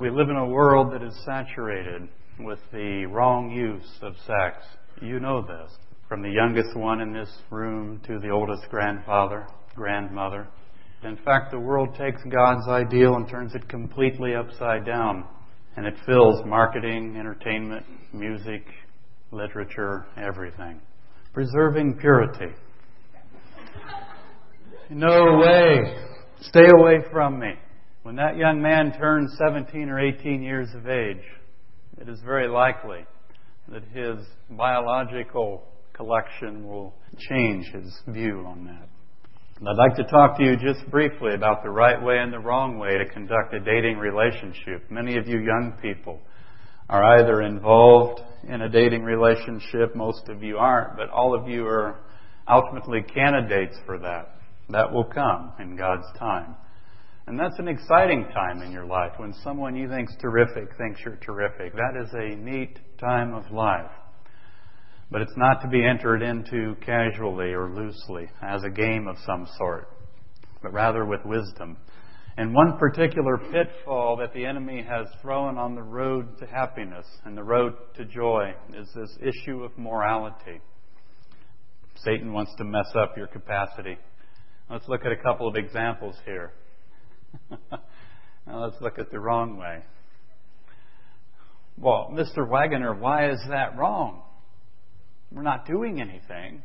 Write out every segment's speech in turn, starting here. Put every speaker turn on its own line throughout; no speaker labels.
We live in a world that is saturated with the wrong use of sex. You know this. From the youngest one in this room to the oldest grandfather, grandmother. In fact, the world takes God's ideal and turns it completely upside down. And it fills marketing, entertainment, music, literature, everything. Preserving purity. No way. Stay away from me. When that young man turns 17 or 18 years of age, it is very likely that his biological collection will change his view on that. And I'd like to talk to you just briefly about the right way and the wrong way to conduct a dating relationship. Many of you young people are either involved in a dating relationship, most of you aren't, but all of you are ultimately candidates for that. That will come in God's time. And that's an exciting time in your life when someone you think's terrific thinks you're terrific. That is a neat time of life. But it's not to be entered into casually or loosely as a game of some sort, but rather with wisdom. And one particular pitfall that the enemy has thrown on the road to happiness and the road to joy is this issue of morality. Satan wants to mess up your capacity. Let's look at a couple of examples here. Now let's look at the wrong way. Well, Mr. Wagoner, why is that wrong? We're not doing anything.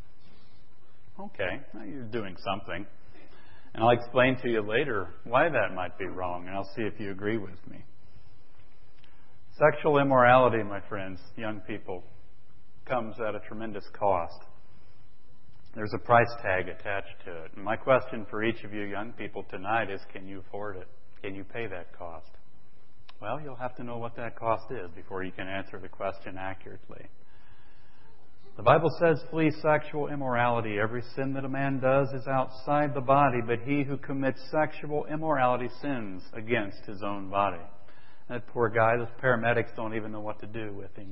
Okay, well, you're doing something. And I'll explain to you later why that might be wrong, and I'll see if you agree with me. Sexual immorality, my friends, young people, comes at a tremendous cost. There's a price tag attached to it. And my question for each of you young people tonight is, can you afford it? Can you pay that cost? Well, you'll have to know what that cost is before you can answer the question accurately. The Bible says, flee sexual immorality. Every sin that a man does is outside the body, but he who commits sexual immorality sins against his own body. That poor guy, those paramedics don't even know what to do with him.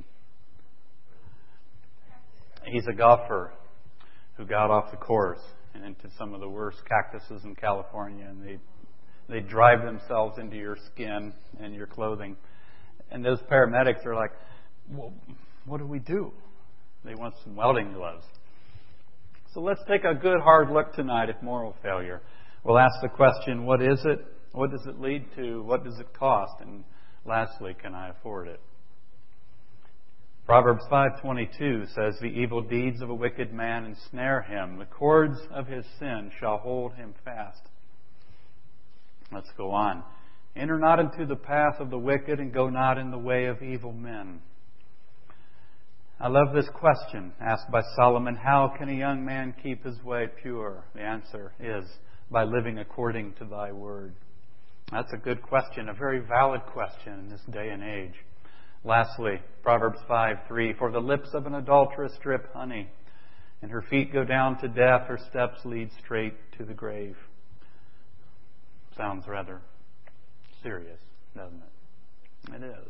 He's a golfer who got off the course and into some of the worst cactuses in California, and they drive themselves into your skin and your clothing. And those paramedics are like, well, what do we do? They want some welding gloves. So let's take a good hard look tonight at moral failure. We'll ask the question, what is it? What does it lead to? What does it cost? And lastly, can I afford it? Proverbs 5:22 says, the evil deeds of a wicked man ensnare him. The cords of his sin shall hold him fast. Let's go on. Enter not into the path of the wicked, and go not in the way of evil men. I love this question asked by Solomon. How can a young man keep his way pure? The answer is by living according to thy word. That's a good question, a very valid question in this day and age. Lastly, Proverbs 5:3, for the lips of an adulteress drip honey, and her feet go down to death, her steps lead straight to the grave. Sounds rather serious, doesn't it? It is.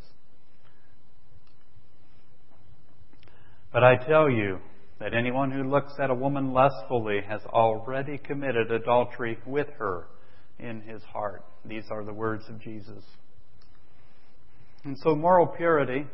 But I tell you that anyone who looks at a woman lustfully has already committed adultery with her in his heart. These are the words of Jesus. And so moral purity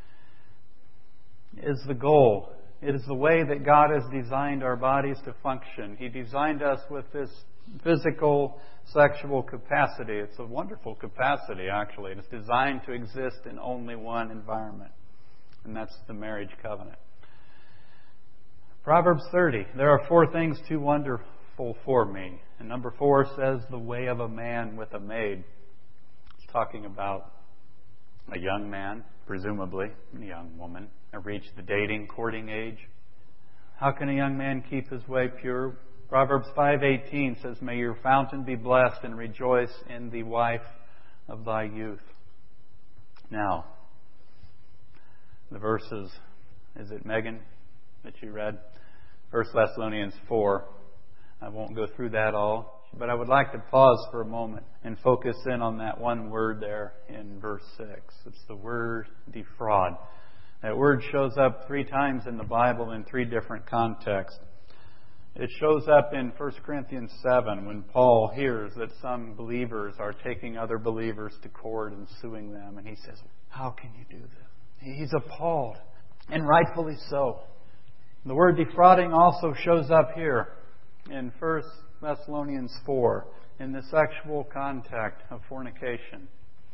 is the goal. It is the way that God has designed our bodies to function. He designed us with this physical, sexual capacity. It's a wonderful capacity, actually. It's designed to exist in only one environment, and that's the marriage covenant. Proverbs 30, there are 4 things too wonderful for me. And number 4 says, the way of a man with a maid. It's talking about a young man, presumably a young woman, have reached the dating, courting age. How can a young man keep his way pure? Proverbs 5:18 says, may your fountain be blessed and rejoice in the wife of thy youth. Now, the verses, is it Megan that you read? 1 Thessalonians 4. I won't go through that all. But I would like to pause for a moment and focus in on that one word there in verse 6. It's the word defraud. That word shows up 3 times in the Bible in 3 different contexts. It shows up in 1 Corinthians 7 when Paul hears that some believers are taking other believers to court and suing them. And he says, how can you do this? He's appalled, and rightfully so. The word defrauding also shows up here in 1 Thessalonians 4 in the sexual contact of fornication.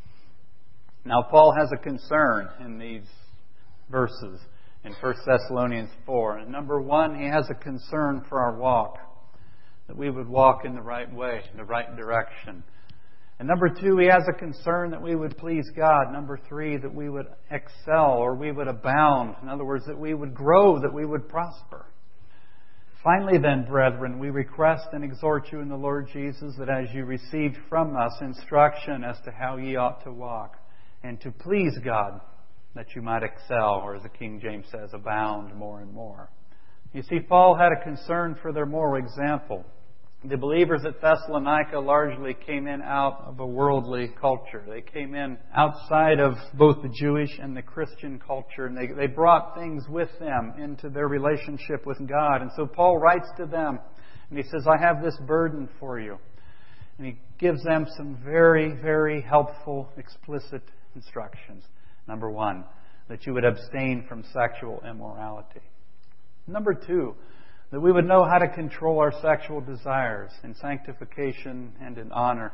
Now, Paul has a concern in these verses in 1 Thessalonians 4. And number one, he has a concern for our walk, that we would walk in the right way, in the right direction. And number two, he has a concern that we would please God. Number three, that we would excel or we would abound. In other words, that we would grow, that we would prosper. Finally then, brethren, we request and exhort you in the Lord Jesus that as you received from us instruction as to how ye ought to walk, and to please God, that you might excel, or as the King James says, abound more and more. You see, Paul had a concern for their moral example. The believers at Thessalonica largely came in out of a worldly culture. They came in outside of both the Jewish and the Christian culture, and they brought things with them into their relationship with God. And so Paul writes to them, and he says, I have this burden for you. And he gives them some very, very helpful, explicit instructions. Number one, that you would abstain from sexual immorality. Number two, that we would know how to control our sexual desires in sanctification and in honor.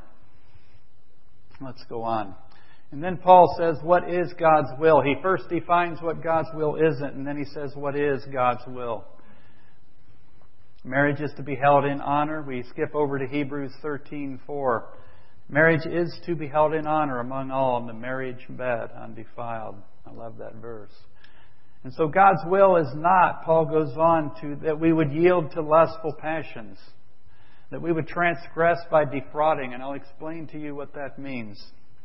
Let's go on. And then Paul says, what is God's will? He first defines what God's will isn't, and then he says, what is God's will? Marriage is to be held in honor. We skip over to Hebrews 13:4. Marriage is to be held in honor among all, and the marriage bed undefiled. I love that verse. And so God's will is not, Paul goes on to, that we would yield to lustful passions, that we would transgress by defrauding, and I'll explain to you what that means.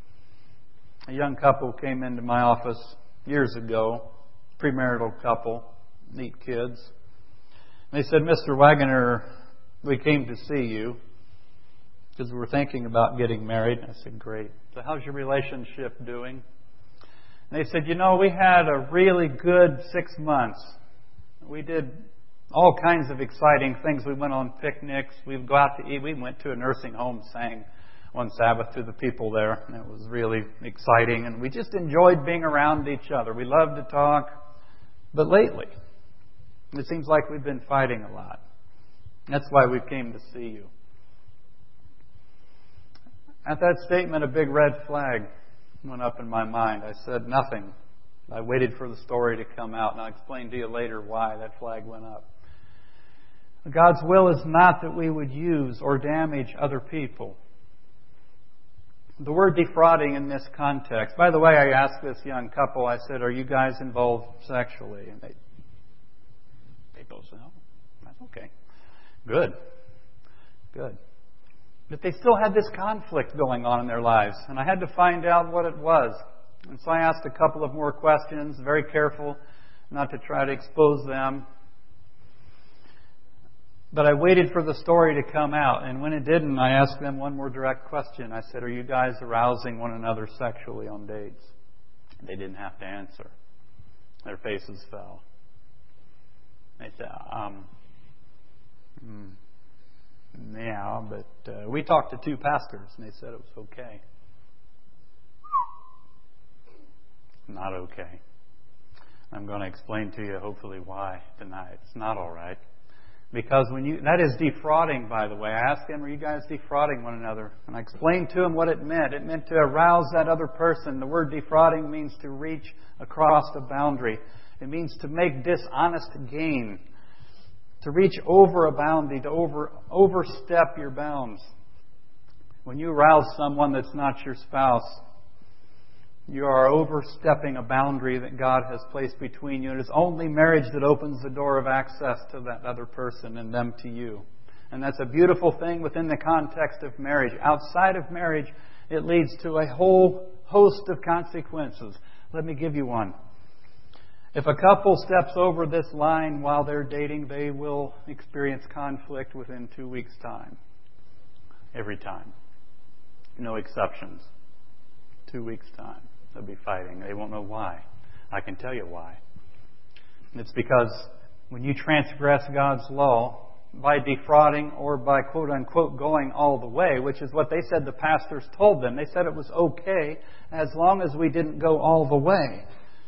A young couple came into my office years ago, premarital couple, neat kids. They said, Mr. Wagoner, we came to see you because we're thinking about getting married. I said, great. So how's your relationship doing? And they said, we had a really good 6 months. We did all kinds of exciting things. We went on picnics. We'd go out to eat. We went to a nursing home, sang one Sabbath to the people there. And it was really exciting. And we just enjoyed being around each other. We loved to talk. But lately, it seems like we've been fighting a lot. That's why we came to see you. At that statement, a big red flag went up in my mind. I said nothing. I waited for the story to come out, and I'll explain to you later why that flag went up. God's will is not that we would use or damage other people. The word defrauding in this context, by the way, I asked this young couple, I said, are you guys involved sexually? And they both said, no, that's okay. Good. But they still had this conflict going on in their lives, and I had to find out what it was. And so I asked a couple of more questions, very careful not to try to expose them. But I waited for the story to come out, and when it didn't, I asked them one more direct question. I said, are you guys arousing one another sexually on dates? They didn't have to answer. Their faces fell. They said, yeah, but we talked to 2 pastors, and they said it was okay. Not okay. I'm going to explain to you, hopefully, why tonight. It's not all right. Because that is defrauding, by the way. I asked them, are you guys defrauding one another? And I explained to them what it meant. It meant to arouse that other person. The word defrauding means to reach across a boundary. It means to make dishonest gain. To reach over a boundary, to overstep your bounds. When you arouse someone that's not your spouse, you are overstepping a boundary that God has placed between you. It is only marriage that opens the door of access to that other person and them to you. And that's a beautiful thing within the context of marriage. Outside of marriage, it leads to a whole host of consequences. Let me give you one. If a couple steps over this line while they're dating, they will experience conflict within 2 weeks' time. Every time. No exceptions. 2 weeks' time. They'll be fighting. They won't know why. I can tell you why. And it's because when you transgress God's law, by defrauding or by quote-unquote going all the way, which is what they said the pastors told them. They said it was okay as long as we didn't go all the way.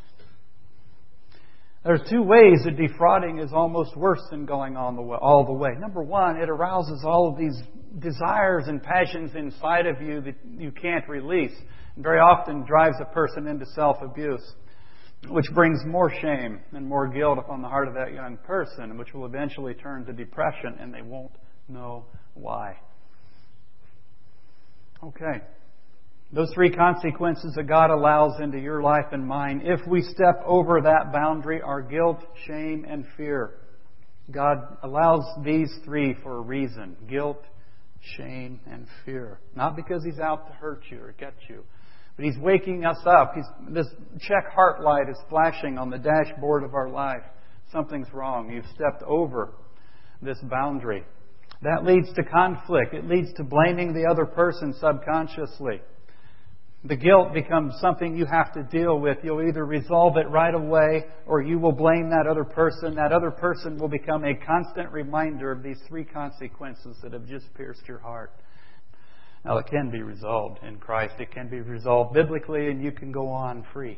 There are two ways that defrauding is almost worse than going all the way. Number one, it arouses all of these desires and passions inside of you that you can't release, and very often drives a person into self-abuse, which brings more shame and more guilt upon the heart of that young person, which will eventually turn to depression, and they won't know why. Okay. Those three consequences that God allows into your life and mine, if we step over that boundary, are guilt, shame, and fear. God allows these three for a reason. Guilt, shame, and fear. Not because He's out to hurt you or get you, but He's waking us up. This check heart light is flashing on the dashboard of our life. Something's wrong. You've stepped over this boundary. That leads to conflict. It leads to blaming the other person subconsciously. The guilt becomes something you have to deal with. You'll either resolve it right away or you will blame that other person. That other person will become a constant reminder of these three consequences that have just pierced your heart. Now, it can be resolved in Christ. It can be resolved biblically, and you can go on free.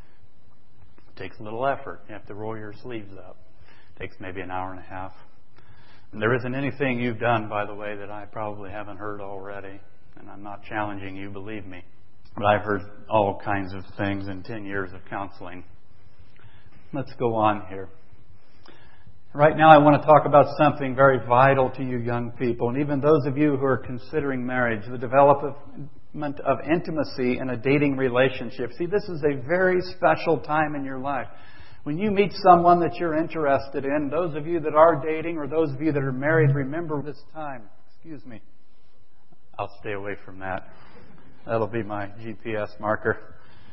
It takes a little effort. You have to roll your sleeves up. It takes maybe an hour and a half. And there isn't anything you've done, by the way, that I probably haven't heard already. And I'm not challenging you, believe me. But I've heard all kinds of things in 10 years of counseling. Let's go on here. Right now I want to talk about something very vital to you young people, and even those of you who are considering marriage, the development of intimacy in a dating relationship. See, this is a very special time in your life. When you meet someone that you're interested in, those of you that are dating or those of you that are married, remember this time. Excuse me. I'll stay away from that. That'll be my GPS marker.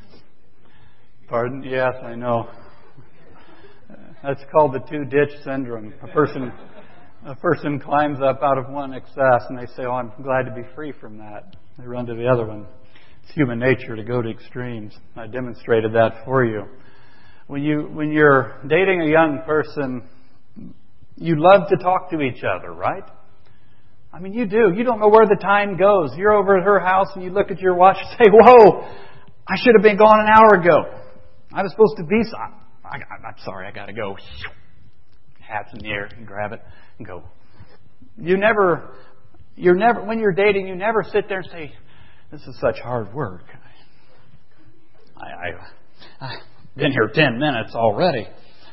Pardon? Yes, I know. That's called the two-ditch syndrome. A person climbs up out of one excess and they say, "Oh, I'm glad to be free from that." They run to the other one. It's human nature to go to extremes. I demonstrated that for you. When you're dating a young person, you love to talk to each other, right? I mean, you do. You don't know where the time goes. You're over at her house and you look at your watch and say, "Whoa, I should have been gone an hour ago. I was supposed to be... I'm sorry, I got to go." Hat's in the air and grab it and go. You're never, when you're dating, you never sit there and say, "This is such hard work. I've been here 10 minutes already."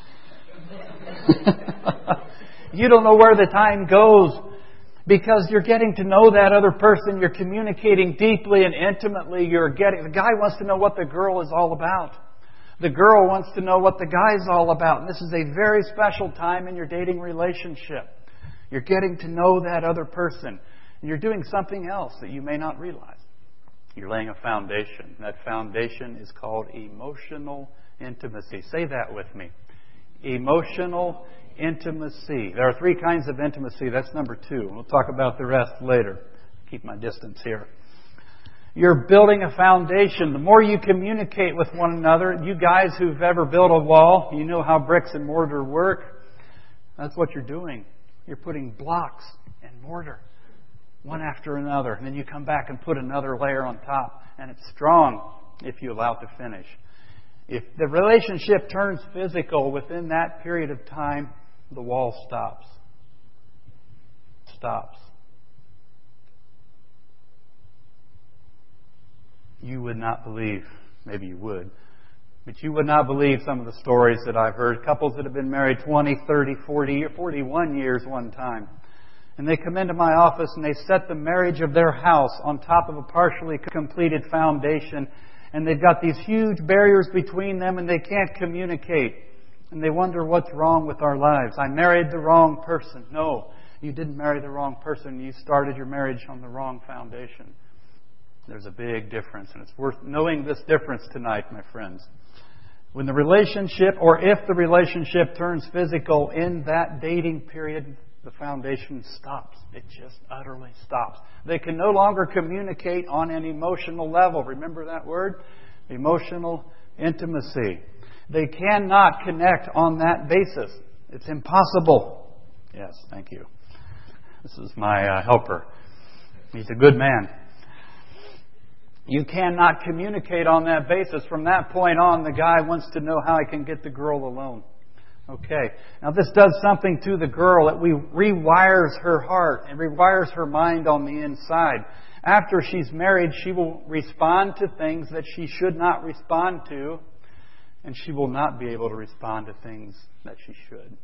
You don't know where the time goes because you're getting to know that other person. You're communicating deeply and intimately. The guy wants to know what the girl is all about. The girl wants to know what the guy's all about. And this is a very special time in your dating relationship. You're getting to know that other person. And you're doing something else that you may not realize. You're laying a foundation. That foundation is called emotional intimacy. Say that with me. Emotional intimacy. There are three kinds of intimacy. That's number 2. We'll talk about the rest later. Keep my distance here. You're building a foundation. The more you communicate with one another, you guys who've ever built a wall, you know how bricks and mortar work. That's what you're doing. You're putting blocks and mortar, one after another. And then you come back and put another layer on top. And it's strong if you allow it to finish. If the relationship turns physical within that period of time, the wall stops. Stops. You would not believe, maybe you would, but you would not believe some of the stories that I've heard. Couples that have been married 20, 30, 40, or 41 years one time. And they come into my office and they set the marriage of their house on top of a partially completed foundation. And they've got these huge barriers between them and they can't communicate. And they wonder, what's wrong with our lives? I married the wrong person. No, you didn't marry the wrong person. You started your marriage on the wrong foundation. There's a big difference, and it's worth knowing this difference tonight, my friends. When the relationship, or if the relationship turns physical in that dating period, the foundation stops. It just utterly stops. They can no longer communicate on an emotional level. Remember that word? Emotional intimacy. They cannot connect on that basis. It's impossible. Yes, thank you. This is my helper. He's a good man. You cannot communicate on that basis. From that point on, the guy wants to know how he can get the girl alone. Okay. Now this does something to the girl. It rewires her heart and rewires her mind on the inside. After she's married, she will respond to things that she should not respond to, and she will not be able to respond to things that she should.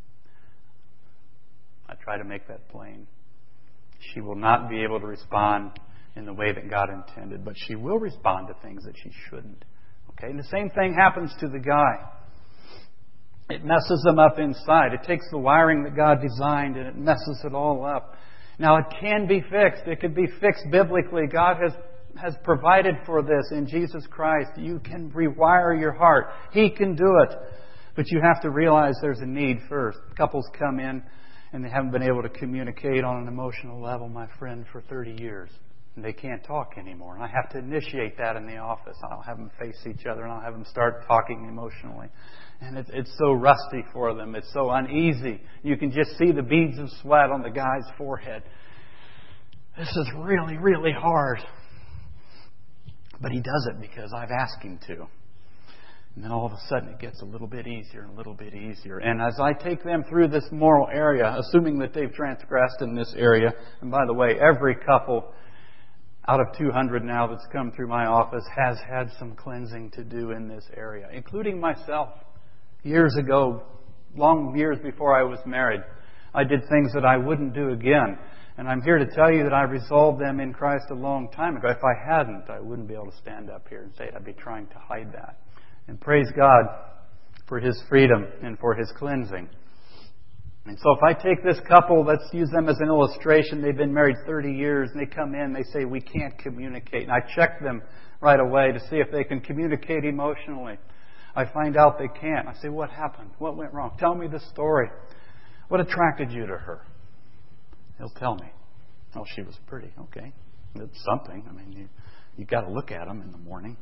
I try to make that plain. She will not be able to respond in the way that God intended, but she will respond to things that she shouldn't. Okay? And the same thing happens to the guy. It messes them up inside. It takes the wiring that God designed and it messes it all up. Now, it can be fixed. It can be fixed biblically. God has provided for this in Jesus Christ. You can rewire your heart. He can do it. But you have to realize there's a need first. Couples come in and they haven't been able to communicate on an emotional level, my friend, for 30 years. And they can't talk anymore. And I have to initiate that in the office. I'll have them face each other and I'll have them start talking emotionally. And it's so rusty for them. It's so uneasy. You can just see the beads of sweat on the guy's forehead. This is really, really hard. But he does it because I've asked him to. And then all of a sudden it gets a little bit easier and a little bit easier. And as I take them through this moral area, assuming that they've transgressed in this area, and by the way, every couple out of 200 now that's come through my office has had some cleansing to do in this area, including myself. Years ago, long years before I was married, I did things that I wouldn't do again. And I'm here to tell you that I resolved them in Christ a long time ago. If I hadn't, I wouldn't be able to stand up here and say it. I'd be trying to hide that. And praise God for His freedom and for His cleansing. And so if I take this couple, let's use them as an illustration. They've been married 30 years and they come in, they say, we can't communicate. And I check them right away to see if they can communicate emotionally. I find out they can't. I say, what happened? What went wrong? Tell me the story. What attracted you to her? He'll tell me. Oh, she was pretty. Okay. It's something. I mean, you got to look at them in the morning.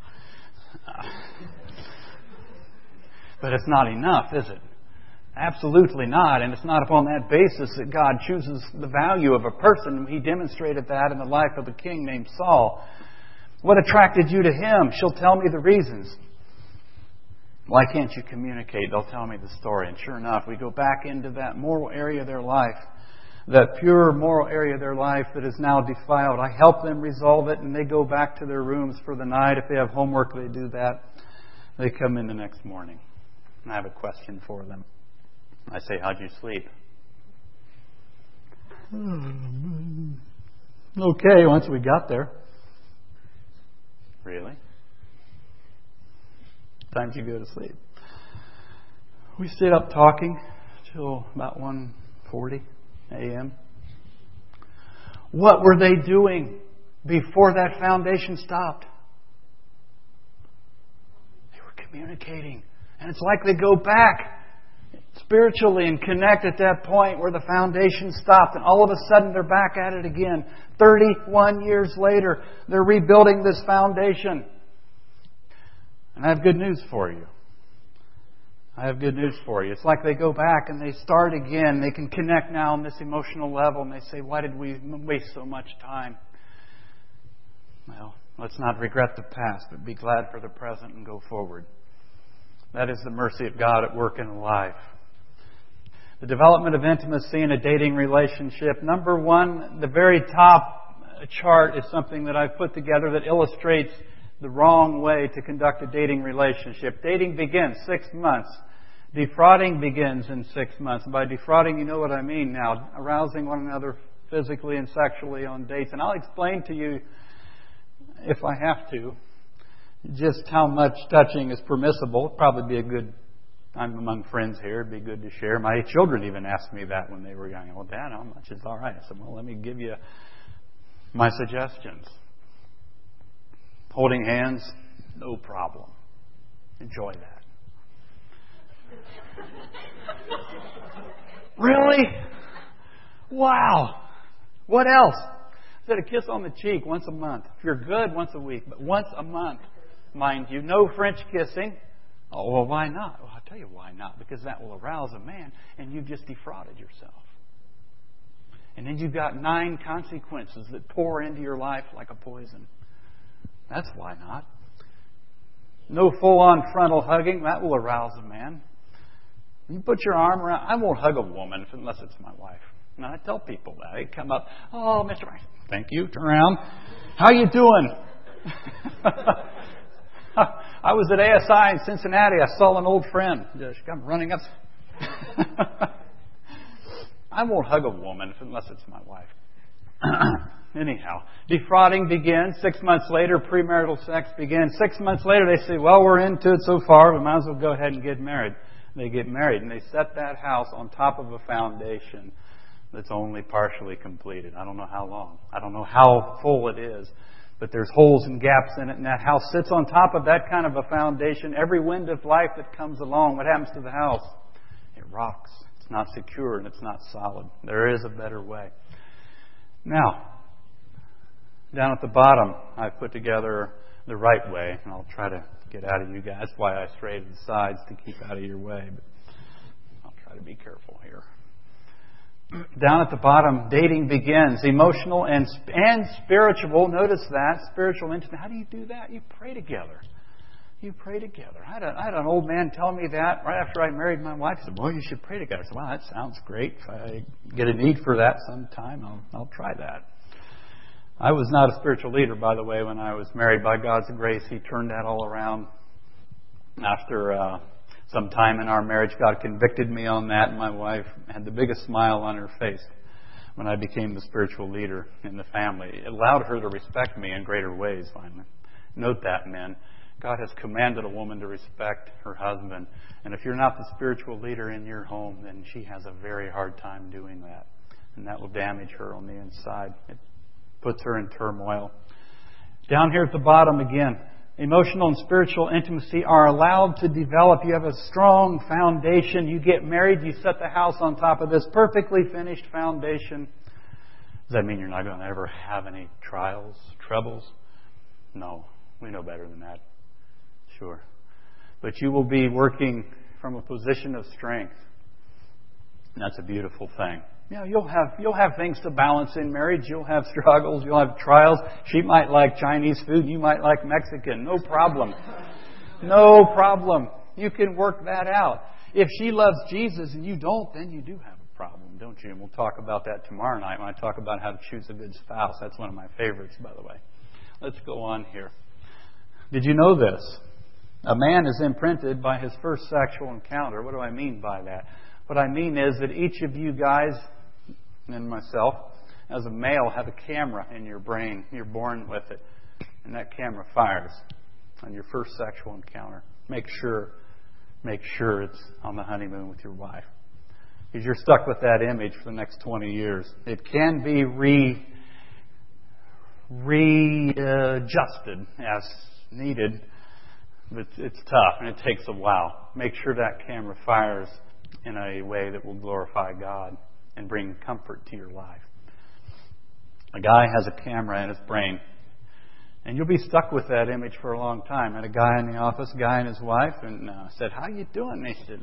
But it's not enough, is it? Absolutely not. And it's not upon that basis that God chooses the value of a person. He demonstrated that in the life of a king named Saul. What attracted you to him? She'll tell me the reasons. Why can't you communicate? They'll tell me the story. And sure enough, we go back into that moral area of their life, that pure moral area of their life that is now defiled. I help them resolve it, and they go back to their rooms for the night. If they have homework, they do that. They come in the next morning. And I have a question for them. I say, how'd you sleep? Okay, once we got there. Really? Time did you go to sleep? We stayed up talking till about 1:40 a.m. What were they doing before that foundation stopped? They were communicating. And it's like they go back spiritually and connect at that point where the foundation stopped. And all of a sudden they're back at it again. 31 years later, they're rebuilding this foundation. And I have good news for you. It's like they go back and they start again. They can connect now on this emotional level. And they say, why did we waste so much time? Well, let's not regret the past, but be glad for the present and go forward. That is the mercy of God at work in a life. The development of intimacy in a dating relationship. Number one, the very top chart is something that I've put together that illustrates the wrong way to conduct a dating relationship. Dating begins 6 months. Defrauding begins in 6 months. And by defrauding, you know what I mean now. Arousing one another physically and sexually on dates. And I'll explain to you, if I have to, just how much touching is permissible. It'd probably be a good, I'm among friends here, it'd be good to share. My children even asked me that when they were young. Well, Dad, how much is all right? I said, well, let me give you my suggestions. Holding hands, no problem. Enjoy that. Really? Wow. What else? I said a kiss on the cheek once a month. If you're good, once a week, but once a month. Mind you, no French kissing. Oh, well, why not? Well, I'll tell you why not. Because that will arouse a man, and you've just defrauded yourself. And then you've got 9 consequences that pour into your life like a poison. That's why not. No full-on frontal hugging. That will arouse a man. You put your arm around... I won't hug a woman unless it's my wife. And I tell people that. They come up, oh, Mr. Rice, thank you. Turn around. How you doing? I was at ASI in Cincinnati. I saw an old friend. She come running up. I won't hug a woman unless it's my wife. Anyhow, defrauding begins. 6 months later, premarital sex begins. 6 months later, they say, well, we're into it so far, we might as well go ahead and get married. They get married, and they set that house on top of a foundation that's only partially completed. I don't know how long. I don't know how full it is. But there's holes and gaps in it, and that house sits on top of that kind of a foundation. Every wind of life that comes along, what happens to the house? It rocks. It's not secure, and it's not solid. There is a better way. Now, down at the bottom, I've put together the right way, and I'll try to get out of you guys. That's why I strayed to the sides, to keep out of your way. But I'll try to be careful here. Down at the bottom, dating begins. Emotional and spiritual. Notice that. Spiritual intimacy. How do you do that? You pray together. You pray together. I had an old man tell me that right after I married my wife. He said, boy, you should pray together. I said, wow, that sounds great. If I get a need for that sometime, I'll try that. I was not a spiritual leader, by the way, when I was married. By God's grace, He turned that all around. After some time in our marriage, God convicted me on that, and my wife had the biggest smile on her face when I became the spiritual leader in the family. It allowed her to respect me in greater ways, finally. Note that, men. God has commanded a woman to respect her husband. And if you're not the spiritual leader in your home, then she has a very hard time doing that. And that will damage her on the inside. It puts her in turmoil. Down here at the bottom again, emotional and spiritual intimacy are allowed to develop. You have a strong foundation. You get married. You set the house on top of this perfectly finished foundation. Does that mean you're not going to ever have any trials, troubles? No. We know better than that. Sure. But you will be working from a position of strength. And that's a beautiful thing. Yeah, you'll have things to balance in marriage. You'll have struggles. You'll have trials. She might like Chinese food. You might like Mexican. No problem. No problem. You can work that out. If she loves Jesus and you don't, then you do have a problem, don't you? And we'll talk about that tomorrow night when I talk about how to choose a good spouse. That's one of my favorites, by the way. Let's go on here. Did you know this? A man is imprinted by his first sexual encounter. What do I mean by that? What I mean is that each of you guys, and myself, as a male, have a camera in your brain. You're born with it. And that camera fires on your first sexual encounter. Make sure it's on the honeymoon with your wife. Because you're stuck with that image for the next 20 years. It can be readjusted as needed, but it's tough and it takes a while. Make sure that camera fires in a way that will glorify God and bring comfort to your life. A guy has a camera in his brain, and you'll be stuck with that image for a long time. I had a guy in the office, a guy and his wife, and said, "How you doing?" And they said,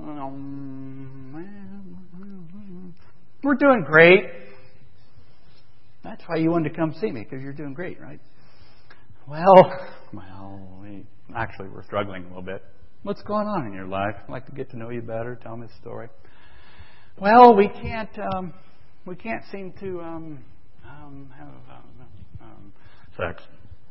"We're doing great." That's why you wanted to come see me, because you're doing great, right? Well, we're struggling a little bit. What's going on in your life? I'd like to get to know you better. Tell me the story. Well, we can't seem to have sex.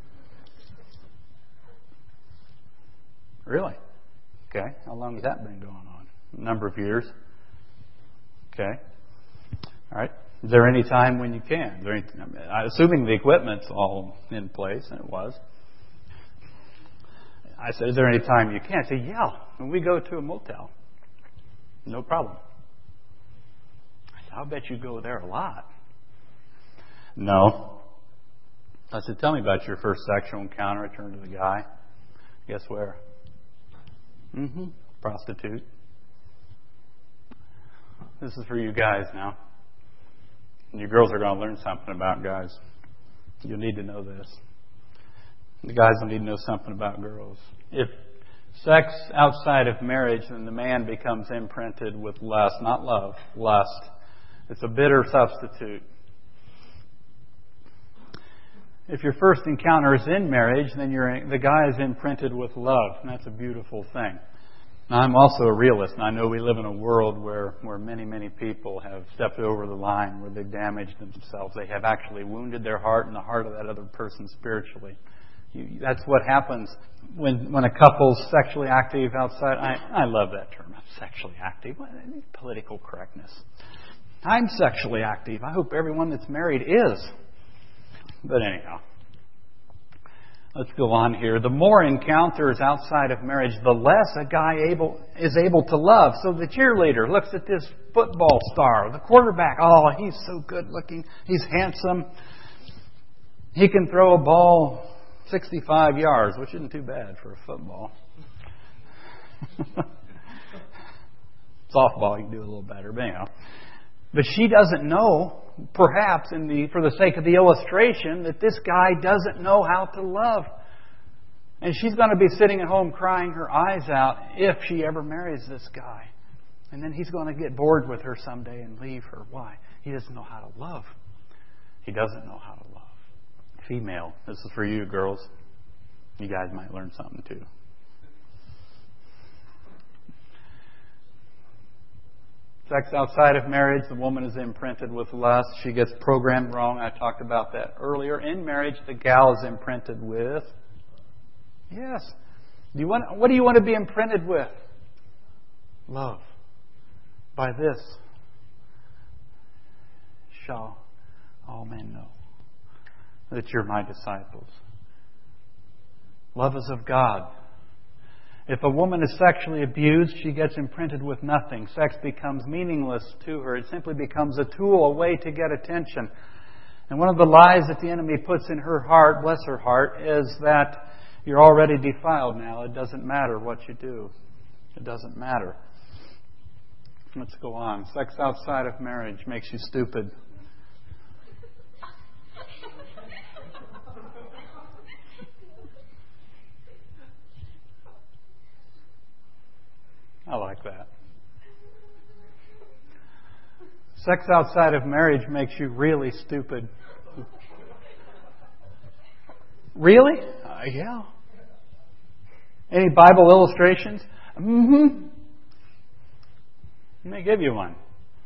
Really? Okay. How long has that been going on? A number of years. Okay. All right. Is there any time when you can? Is there any, assuming the equipment's all in place, and it was. I said, is there any time you can? I said, yeah, when we go to a motel. No problem. I said, I'll bet you go there a lot. No. I said, tell me about your first sexual encounter. I turned to the guy. Guess where? Prostitute. This is for you guys now. And you girls are going to learn something about guys. You'll need to know this. The guys will need to know something about girls. If sex outside of marriage, then the man becomes imprinted with lust, not love, lust. It's a bitter substitute. If your first encounter is in marriage, then the guy is imprinted with love, and that's a beautiful thing. Now, I'm also a realist, and I know we live in a world where many, many people have stepped over the line, where they've damaged themselves. They have actually wounded their heart and the heart of that other person spiritually. That's what happens when a couple's sexually active outside. I love that term, sexually active. Political correctness. I'm sexually active. I hope everyone that's married is. But anyhow, let's go on here. The more encounters outside of marriage, the less a guy is able to love. So the cheerleader looks at this football star, the quarterback. Oh, he's so good looking. He's handsome. He can throw a ball 65 yards, which isn't too bad for a football. Softball, you can do a little better, but anyhow. But she doesn't know, perhaps for the sake of the illustration, that this guy doesn't know how to love. And she's going to be sitting at home crying her eyes out if she ever marries this guy. And then he's going to get bored with her someday and leave her. Why? He doesn't know how to love. He doesn't know how to love. Female, this is for you girls. You guys might learn something too. Sex outside of marriage, the woman is imprinted with lust. She gets programmed wrong. I talked about that earlier. In marriage, the gal is imprinted with. Yes. What do you want to be imprinted with? Love. By this shall all men know that you're my disciples. Love is of God. If a woman is sexually abused, she gets imprinted with nothing. Sex becomes meaningless to her. It simply becomes a tool, a way to get attention. And one of the lies that the enemy puts in her heart, bless her heart, is that you're already defiled now. It doesn't matter what you do. It doesn't matter. Let's go on. Sex outside of marriage makes you stupid. I like that. Sex outside of marriage makes you really stupid. Really? Yeah. Any Bible illustrations? Mm-hmm. Let me give you one.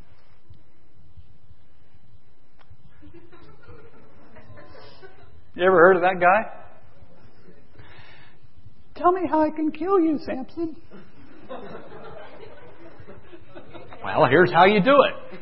You ever heard of that guy? Tell me how I can kill you, Samson. Well, here's how you do it.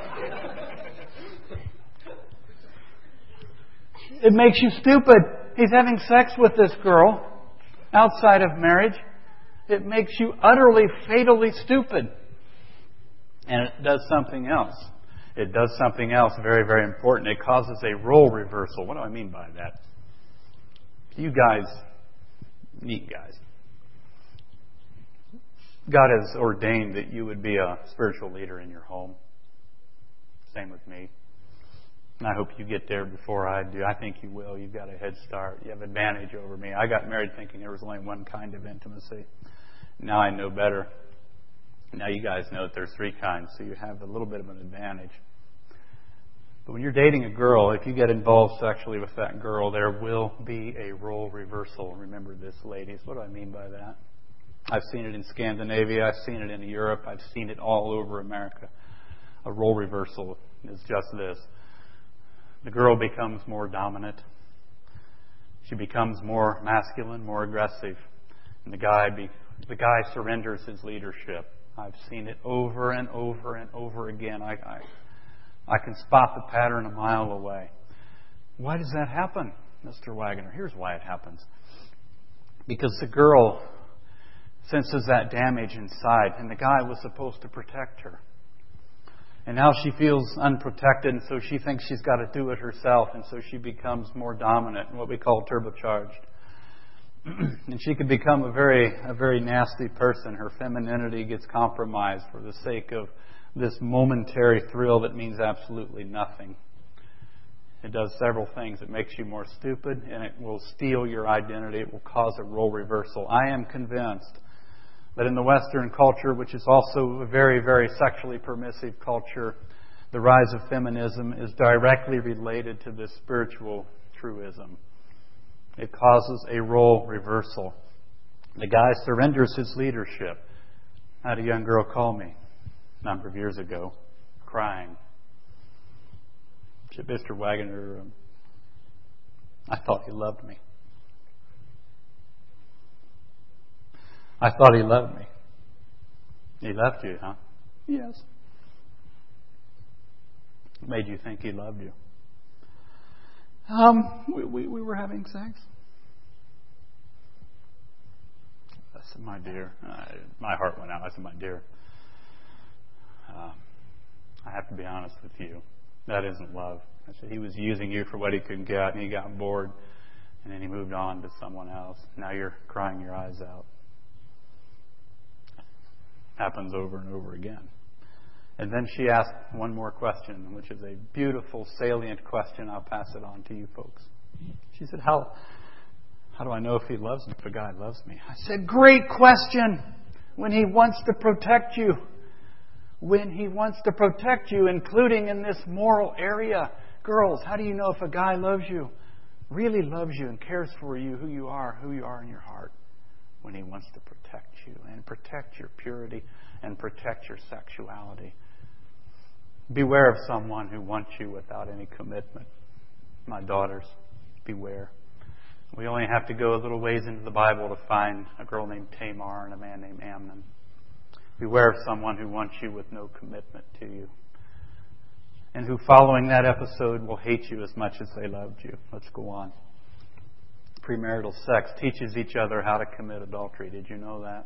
It makes you stupid. He's having sex with this girl outside of marriage. It makes you utterly, fatally stupid. And it does something else. It does something else very, very important. It causes a role reversal. What do I mean by that? You guys, neat guys. God has ordained that you would be a spiritual leader in your home. Same with me. And I hope you get there before I do. I think you will. You've got a head start. You have advantage over me. I got married thinking there was only one kind of intimacy. Now I know better. Now you guys know that there's three kinds, so you have a little bit of an advantage. But when you're dating a girl, if you get involved sexually with that girl, there will be a role reversal. Remember this, ladies. What do I mean by that? I've seen it in Scandinavia. I've seen it in Europe. I've seen it all over America. A role reversal is just this. The girl becomes more dominant. She becomes more masculine, more aggressive. And the guy surrenders his leadership. I've seen it over and over and over again. I can spot the pattern a mile away. Why does that happen, Mr. Wagner? Here's why it happens. Because the girl senses that damage inside, and the guy was supposed to protect her. And now she feels unprotected, and so she thinks she's got to do it herself, and so she becomes more dominant, what we call turbocharged. And she could become a very nasty person. Her femininity gets compromised for the sake of this momentary thrill that means absolutely nothing. It does several things. It makes you more stupid, and it will steal your identity. It will cause a role reversal. I am convinced that in the Western culture, which is also a very, very sexually permissive culture, The rise of feminism is directly related to this spiritual truism. It causes a role reversal. The guy surrenders his leadership. I had a young girl call me a number of years ago, crying. She said, Mr. Wagner, I thought he loved me. I thought he loved me. He loved you, huh? Yes. What made you think he loved you? We were having sex. I said, my dear. My heart went out. I said, my dear. I have to be honest with you. That isn't love. I said, he was using you for what he could get, and he got bored, and then he moved on to someone else. Now you're crying your eyes out. Happens over and over again. And then she asked one more question, which is a beautiful, salient question. I'll pass it on to you folks. She said, how do I know if he loves me, if a guy loves me? I said, great question. When he wants to protect you. When he wants to protect you, including in this moral area. Girls, how do you know if a guy loves you, really loves you and cares for you, who you are in your heart? When he wants to protect you and protect your purity and protect your sexuality. Beware of someone who wants you without any commitment. My daughters, beware. We only have to go a little ways into the Bible to find a girl named Tamar and a man named Amnon. Beware of someone who wants you with no commitment to you. And who, following that episode, will hate you as much as they loved you. Let's go on. Premarital sex teaches each other how to commit adultery. Did you know that?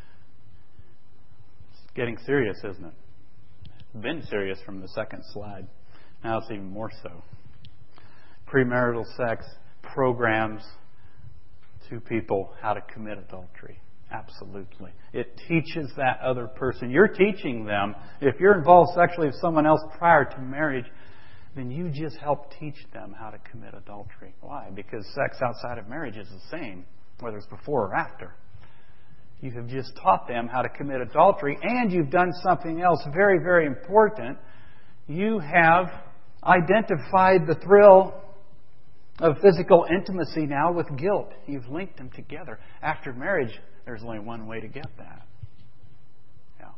It's getting serious, isn't it? It's been serious from the second slide. Now it's even more so. Premarital sex programs two people how to commit adultery. Absolutely. It teaches that other person. You're teaching them. If you're involved sexually with someone else prior to marriage, then you just help teach them how to commit adultery. Why? Because sex outside of marriage is the same, whether it's before or after. You have just taught them how to commit adultery, and you've done something else very, very important. You have identified the thrill of physical intimacy now with guilt. You've linked them together. After marriage, there's only one way to get that. Yeah.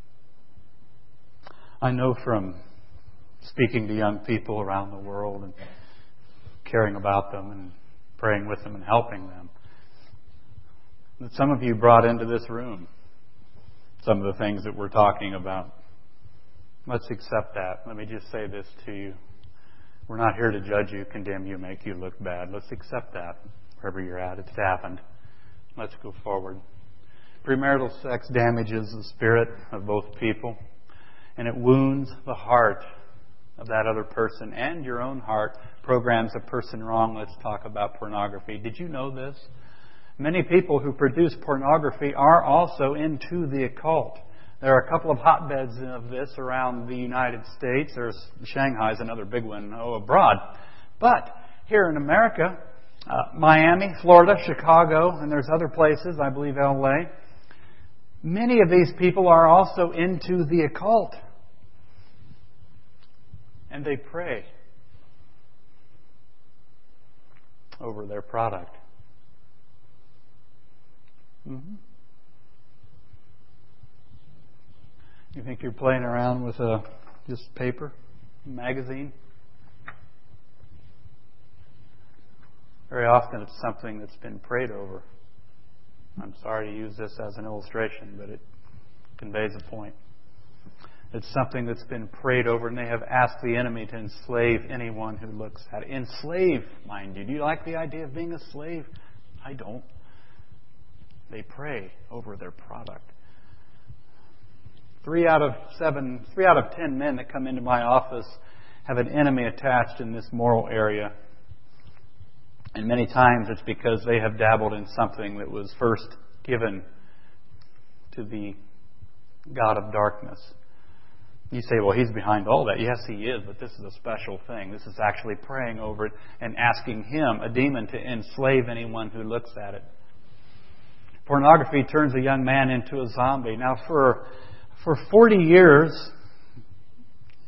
I know from speaking to young people around the world and caring about them and praying with them and helping them, that some of you brought into this room some of the things that we're talking about. Let's accept that. Let me just say this to you. We're not here to judge you, condemn you, make you look bad. Let's accept that. Wherever you're at, it's happened. Let's go forward. Premarital sex damages the spirit of both people, and it wounds the heart of that other person and your own heart, programs a person wrong. Let's talk about pornography. Did you know this? Many people who produce pornography are also into the occult. There are a couple of hotbeds of this around the United States. There's Shanghai's another big one, abroad. But here in America, Miami, Florida, Chicago, and there's other places, I believe LA, many of these people are also into the occult. And they pray over their product. Mm-hmm. You think you're playing around with just paper, magazine? Very often it's something that's been prayed over. I'm sorry to use this as an illustration, but it conveys a point. It's something that's been prayed over, and they have asked the enemy to enslave anyone who looks at it. Enslave, mind you. Do you like the idea of being a slave? I don't. They pray over their product. 3 out of 10 men that come into my office have an enemy attached in this moral area. And many times it's because they have dabbled in something that was first given to the God of darkness. You say, well, he's behind all that. Yes, he is, but this is a special thing. This is actually praying over it and asking him, a demon, to enslave anyone who looks at it. Pornography turns a young man into a zombie. Now, for 40 years,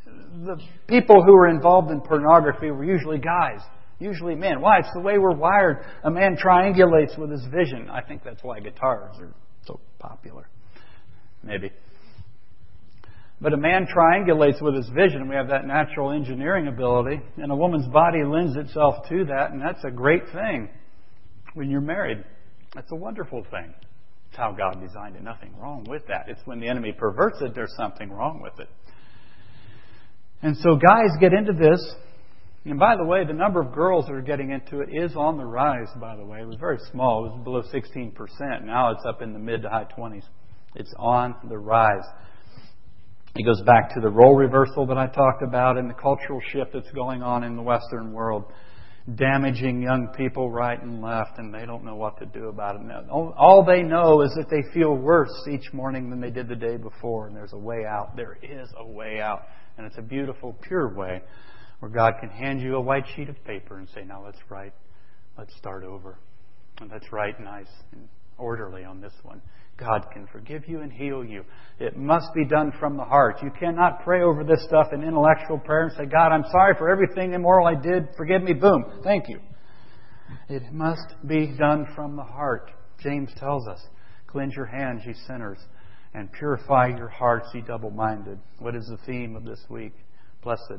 the people who were involved in pornography were usually guys, usually men. Why? It's the way we're wired. A man triangulates with his vision. I think that's why guitars are so popular. Maybe. But a man triangulates with his vision. We have that natural engineering ability. And a woman's body lends itself to that. And that's a great thing when you're married. That's a wonderful thing. It's how God designed it. Nothing wrong with that. It's when the enemy perverts it, there's something wrong with it. And so guys get into this. And by the way, the number of girls that are getting into it is on the rise, by the way. It was very small. It was below 16%. Now it's up in the mid to high 20s. It's on the rise. It goes back to the role reversal that I talked about and the cultural shift that's going on in the Western world, damaging young people right and left, and they don't know what to do about it. All they know is that they feel worse each morning than they did the day before, and there's a way out. There is a way out, and it's a beautiful, pure way where God can hand you a white sheet of paper and say, now let's write. Let's start over. And let's write nice and orderly on this one. God can forgive you and heal you. It must be done from the heart. You cannot pray over this stuff in intellectual prayer and say, God, I'm sorry for everything immoral I did. Forgive me. Boom. Thank you. It must be done from the heart. James tells us, cleanse your hands, ye sinners, and purify your hearts, ye double-minded. What is the theme of this week? Blessed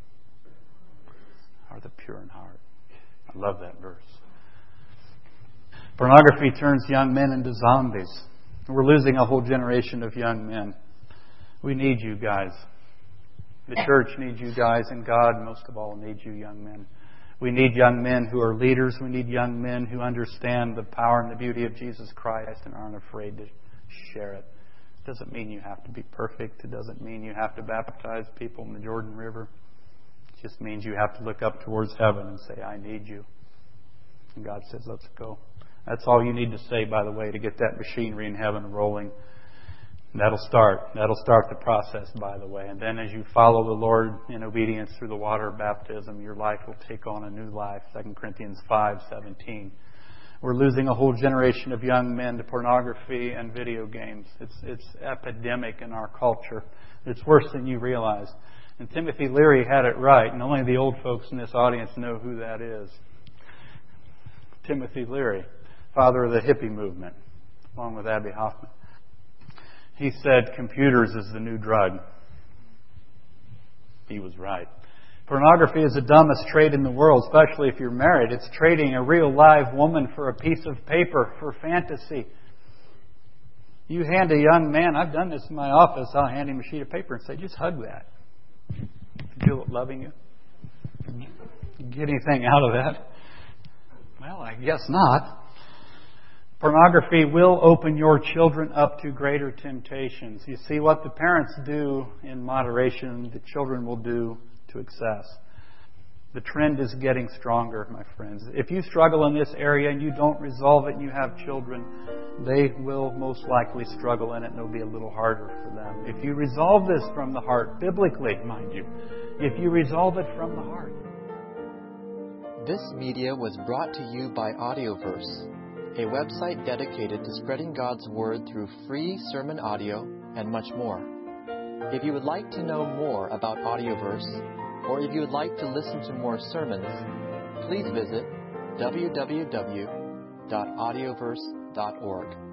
are the pure in heart. I love that verse. Pornography turns young men into zombies. We're losing a whole generation of young men. We need you guys. The church needs you guys, and God, most of all, needs you young men. We need young men who are leaders. We need young men who understand the power and the beauty of Jesus Christ and aren't afraid to share it. It doesn't mean you have to be perfect. It doesn't mean you have to baptize people in the Jordan River. It just means you have to look up towards heaven and say, I need you. And God says, let's go. That's all you need to say, by the way, to get that machinery in heaven rolling. That'll start the process, by the way. And then as you follow the Lord in obedience through the water of baptism, your life will take on a new life. 2 Corinthians 5:17. We're losing a whole generation of young men to pornography and video games. It's epidemic in our culture. It's worse than you realize. And Timothy Leary had it right, and only the old folks in this audience know who that is. Timothy Leary, father of the hippie movement, along with Abbie Hoffman. He said computers is the new drug. He was right. Pornography is the dumbest trade in the world, especially if you're married. It's trading a real live woman for a piece of paper, for fantasy. You hand a young man, I've done this in my office, I'll hand him a sheet of paper and say, just hug that. Feel it loving you? Get anything out of that? Well, I guess not. Pornography will open your children up to greater temptations. You see, what the parents do in moderation, the children will do to excess. The trend is getting stronger, my friends. If you struggle in this area and you don't resolve it and you have children, they will most likely struggle in it and it'll be a little harder for them. If you resolve this from the heart, biblically, mind you, if you resolve it from the heart.
This media was brought to you by Audioverse, a website dedicated to spreading God's Word through free sermon audio and much more. If you would like to know more about Audioverse, or if you would like to listen to more sermons, please visit www.audioverse.org.